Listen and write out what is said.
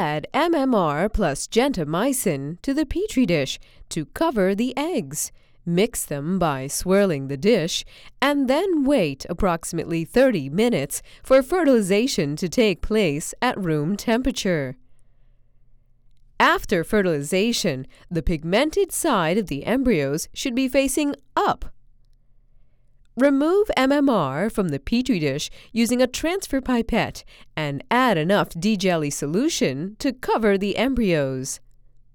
Add MMR plus gentamicin to the Petri dish to cover the eggs. Mix them by swirling the dish, and then wait approximately 30 minutes for fertilization to take place at room temperature. After fertilization, the pigmented side of the embryos should be facing up. Remove MMR from the Petri dish using a transfer pipette and add enough D-jelly solution to cover the embryos.